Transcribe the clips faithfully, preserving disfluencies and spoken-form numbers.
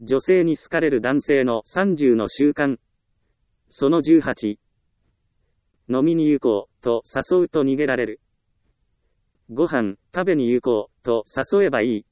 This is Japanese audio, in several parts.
女性に好かれる男性のさんじゅうの習慣。そのじゅうはち。飲みに行こう、と誘うと逃げられる。ご飯、食べに行こう、と誘えばいい。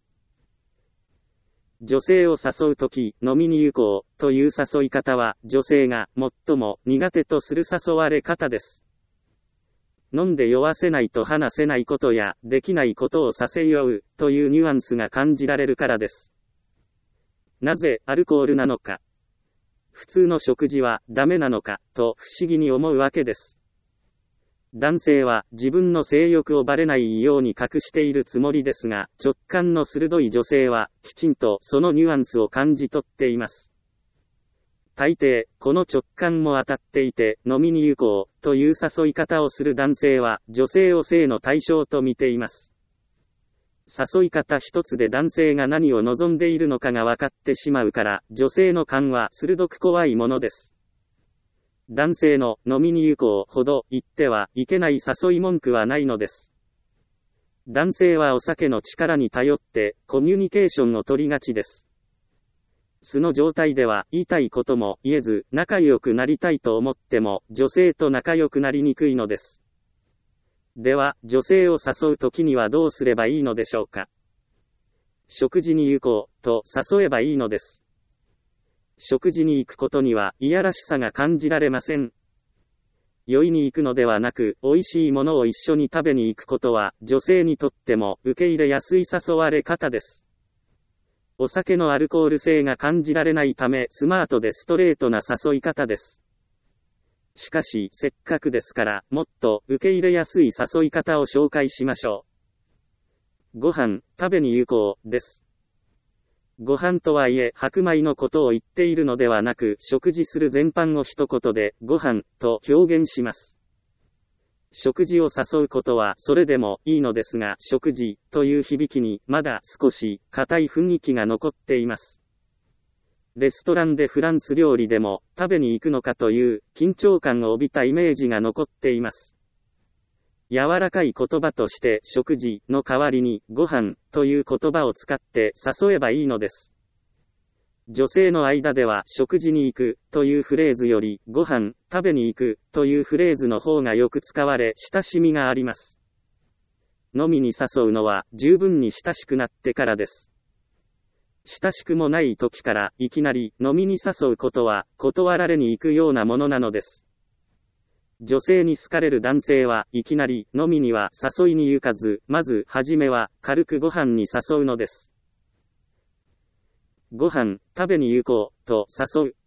女性を誘うとき、飲みに行こう、という誘い方は、女性が最も苦手とする誘われ方です。飲んで酔わせないと話せないことや、できないことをさせよう、というニュアンスが感じられるからです。なぜ、アルコールなのか。普通の食事は、ダメなのか、と不思議に思うわけです。男性は自分の性欲をバレないように隠しているつもりですが、直感の鋭い女性は、きちんとそのニュアンスを感じ取っています。大抵、この直感も当たっていて、飲みに行こう、という誘い方をする男性は、女性を性の対象と見ています。誘い方一つで男性が何を望んでいるのかが分かってしまうから、女性の勘は鋭く怖いものです。男性の飲みに行こうほど言ってはいけない誘い文句はないのです。男性はお酒の力に頼ってコミュニケーションを取りがちです。素の状態では言いたいことも言えず仲良くなりたいと思っても女性と仲良くなりにくいのです。では女性を誘うときにはどうすればいいのでしょうか。食事に行こうと誘えばいいのです。食事に行くことにはいやらしさが感じられません。酔いに行くのではなく、美味しいものを一緒に食べに行くことは、女性にとっても受け入れやすい誘われ方です。お酒のアルコール性が感じられないため、スマートでストレートな誘い方です。しかし、せっかくですから、もっと受け入れやすい誘い方を紹介しましょう。ご飯、食べに行こう、です。ご飯とはいえ、白米のことを言っているのではなく、食事する全般を一言で、ご飯、と表現します。食事を誘うことは、それでもいいのですが、食事、という響きに、まだ少し、硬い雰囲気が残っています。レストランでフランス料理でも、食べに行くのかという、緊張感を帯びたイメージが残っています。柔らかい言葉として食事の代わりにご飯という言葉を使って誘えばいいのです。女性の間では食事に行くというフレーズよりご飯食べに行くというフレーズの方がよく使われ親しみがあります。飲みに誘うのは十分に親しくなってからです。親しくもない時からいきなり飲みに誘うことは断られに行くようなものなのです。女性に好かれる男性はいきなり飲みには誘いに行かず、まずはじめは軽くご飯に誘うのです。ご飯食べに行こうと誘う。